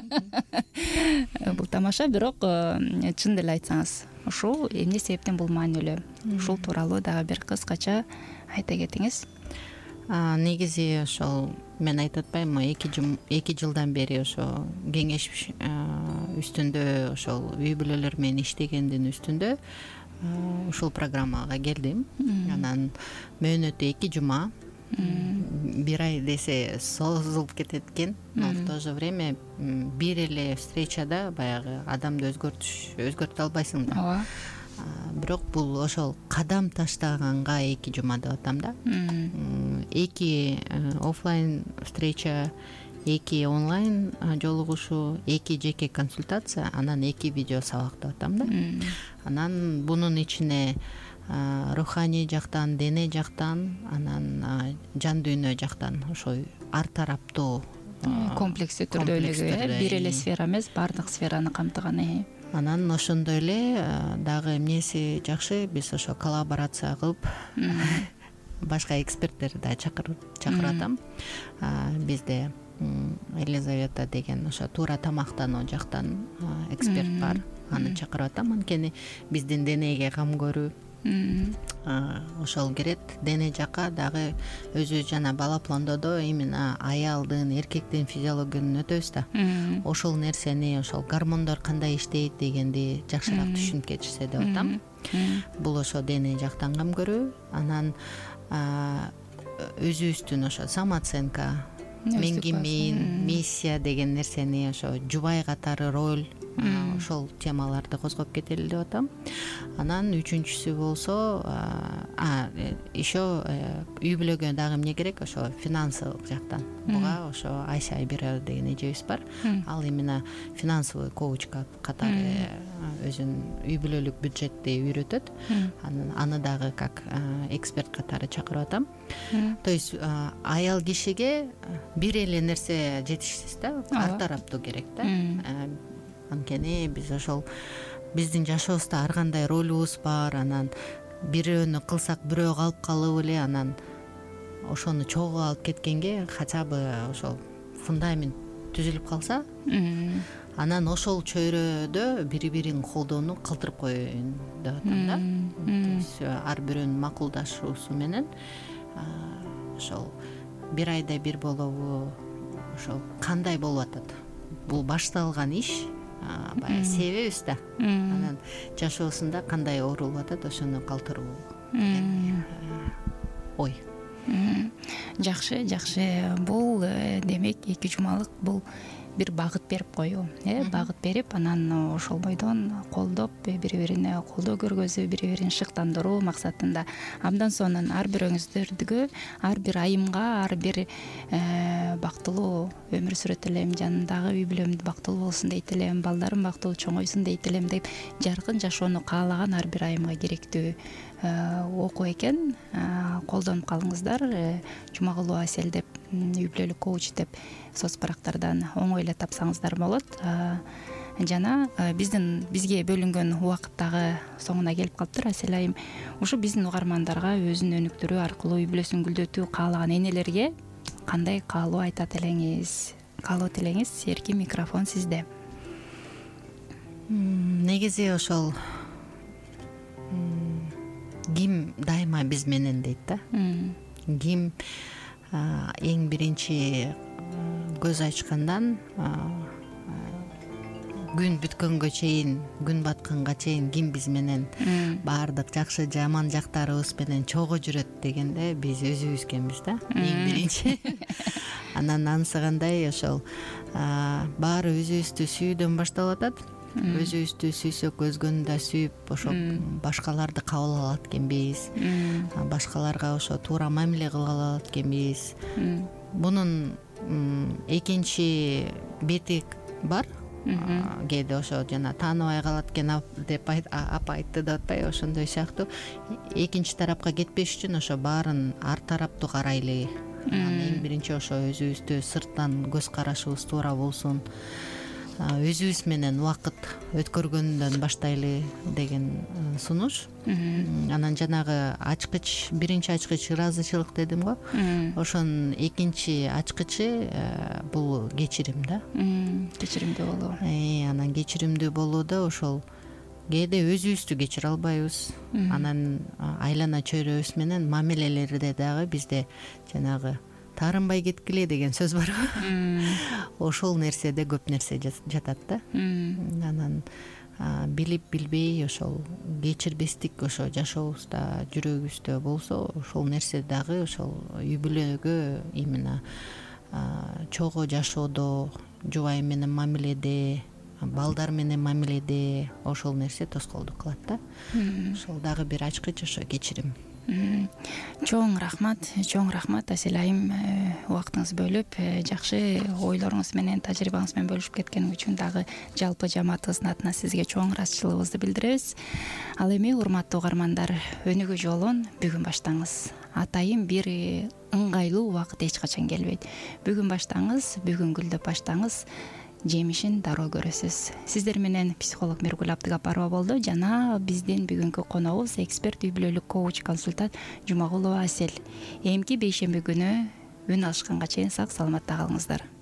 Бул тамаша, бирок чын деле айтсаңыз, ушул эмне себептен бул маанилүү? Ушул тууралуу дагы бир кыскача айта кетиңиз. Негизи ошол мен айтып атпаймынбы, эки жылдан бери ошо кеңеш үстүндө, ошол үй бүлөлөр менен иштегендин үстүндө ушул программага келдим. Анан мөөнөтү эки жума, бир ай десе созулуп кетет экен, но в то же время бир эле встречада баягы адамды өзгөртүш өзгөртө албайсың да. Ооба. Бирок бул ошол кадам таштаганга эки жума деп атам да. Эки офлайн встреча, эки онлайн жолугушуу, эки жеке консультация, анан эки видео сабак деп атам да. Анан бунун ичине руханий жактан, дене жактан, анан жан дүйнө жактан ошо ар тараптуу комплекстүү түрдө өнүгүү, бир эле сфера эмес, баардык сфераны камтыган. Анан ошондой эле дагы эмнеси жакшы, биз ошо коллаборация кылып башка эксперттерди да чакырып атам. Бизде Елизавета деген ошо туура тамактануу жактан эксперт бар, аны чакырып атам. Анткени биздин денеге кам көрүү ошол керет. Дене жакка дагы өзү жана бала пландоодо именно аялдын, эркектин физиологиясын өтөбүз да. Ошол нерсени, ошол гормондор кандай иштейт дегенди жакшыраак түшүнүп кетишсе деп атам. Бул ошо дене жактан кам көрүү. Анан өзүбүздүн ошо самооценка, мен киммин, миссия деген нерсени, ошо жубай катары роль, ошол темаларды козгоп кетели деп атам. Анан үчүнчүсү болсо а еще үй бүлөгө дагы эмне керек, ошо финансылык жактан. Буга ошо Айша Айбира деген эжебиз бар. Ал именно финансовый коуч катары өзүнүн үй бүлөлүк бюджетти үйрөтөт. Анан аны дагы как эксперт катары чакырып атам. То есть аял кишиге бир эле нерсе жетишсиз да, ар тараптуу керек да. Анткени биз ошол биздин жашообузда ар кандай ролубуз бар, анан бирөөнү кылсак бирөө калып калып эле, анан ошону чогуу алып кеткенге хотя бы ошол фундамент түзүлүп калса, анан ошол чөйрөдө бири бирин колдоону калтырып коеюн деп атам да. То есть ар бирөөнүн макулдашуусу менен ошол бир айда бир болобу, ошол кандай болуп атат, бул башталган иш баягы себебибиз да, анан жашоосунда кандай оорулуп атат ошону калтыруу деген ой. Жакшы, жакшы. Бул демек эки жумалык бул бир багыт берип коюу, э, багыт берип, анан ошол бойдон колдоп, бири-бирине колдоо көргөзүү, бири-бирин шыктандыруу максатында. Абдан сонун ар бирөөңүздөргө, ар бир айымга, ар бир бактылуу өмүр сүрөт элем, жанымдагы үй бүлөм бактылуу болсун дейт элем, балдарым бактылуу чоңойсун дейт элем деп жаркын жашоону каалаган ар бир айымга керектүү окуу экен. Колдонуп калыңыздар. Жумагулова Асель деп, үй бүлөлүк коуч деп соц барактардан оңой тапсаңыздар болот. Жана биздин бизге бөлүнгөн убакыт дагы соңуна келип калыптыр. Асель айым, ушу биздин угармандарга өзүн өнүктүрүү аркылуу үй бүлөсүн гүлдөтүү каалаган энелерге кандай каалоо айтат элеңиз? Каалоо тилеңиз, эркин микрофон сизде. Негизи ошол ким дайыма биз менен дейт да. Ким эң биринчи көз ачкандан күн бүткөнгө чейин, күн батканга чейин ким биз менен баардык жакшы жаман жактарыбыз менен чогуу жүрөт дегенде биз өзүбүз экенбиз да, эң биринчи. Анан ансыгандай ошол баары өзүбүздү сүйүүдөн башталып атат. Өзүбүздү сүйсөк өзгөнү да сүйүп, ошо башкаларды кабыл алат экенбиз. Башкаларга ошо туура мамиле кыла алат экенбиз. Бунун экинчи бети бар. Кээде ошо жана тааныбай калат экен деп апа айтты деп атпайбы, ошондой сыяктуу экинчи тарапка кетпеш үчүн ошо баарын ар тараптуу карайлы. Эң биринчи ошо өзүбүздү сырттан көз карашыбыз туура болсун, өзүбүз менен убакыт өткөргөндөн баштайлы деген сунуш. Анан жанагы ачкыч, биринчи ачкыч ыраазычылык дедим го. Ошонун экинчи ачкычы бул кечирим да. Кечиримдүү болуу. Анан кечиримдүү болууда ошол кээде өзүбүздү кечире албайбыз. Анан айлана чөйрөбүз менен мамилелерде дагы бизде жанагы таарынбай кеткиле деген сөз бар. Ошол нерседе көп нерсе жатат да. Анан билип билбей ошол кечирбестик ошо жашообузда, жүрөгүбүздө болсо, ошол нерсе дагы ошол үй бүлөгө именно чогуу жашоодо, жубайы менен мамиледе, балдар менен мамиледе ошол нерсе тоскоолдук кылат да. Ошол дагы бир ачкыч, ошо кечирим. Чоң рахмат, чоң рахмат Асель айым, убактыңызды бөлүп, жакшы ойлоруңуз менен, тажрыйбаңыз менен бөлүшүп кеткениңиз үчүн дагы жалпы жамаатыбыздын атынан сизге чоң ыраазычылыгыбызды билдиребиз. Ал эми урматтуу угармандар, өнүгүү жолун бүгүн баштаңыз. Атайын бир ыңгайлуу убакыт эч качан келбейт. Бүгүн баштаңыз, бүгүн гүлдөп баштаңыз. Жемишин дароо көрөсүз. Сиздер менен психолог Миргүл Абдыгапарова болду жана биздин бүгүнкү коногубуз эксперт үй бүлөлүк коуч консультант Жумагулова Асель. Эмки бейшемби күнү үн алышканга чейин сак саламатта калыңыздар.